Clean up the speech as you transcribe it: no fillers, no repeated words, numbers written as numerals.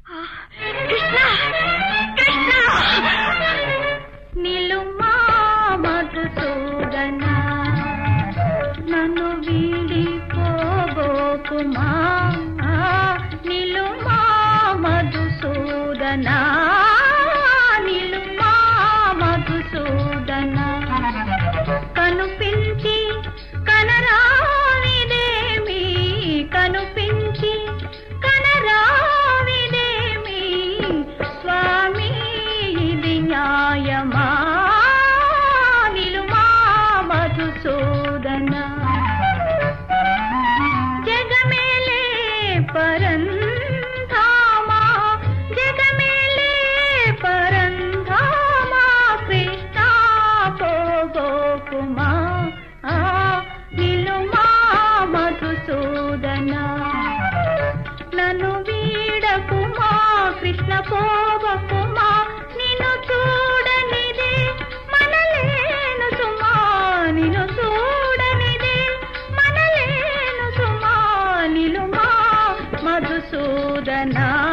కృష్ణ కృష్ణ నిలుమా మధుసూదన నన్ను వీడిపోబోకుమా నిలుమా మధుసూదన నిలుమా మధుసూదన కనుపించి కనరావిదేమి కనుపించి కనరావిదేమి స్వామి ఇది న్యాయమా నిలుమా మధుసూదన జగమేలే పరంధామా జగమేలే పరంధామా కృష్ణ పోగోకుమా నిలుమా మధుసూదన నన్ను వీడకుమా కృష్ణ పోవకుమా నిన్ను చూడనిదే మనలేను సుమా నిన్ను చూడనిదే మనలేను సుమా నిలుమా మధుసూదన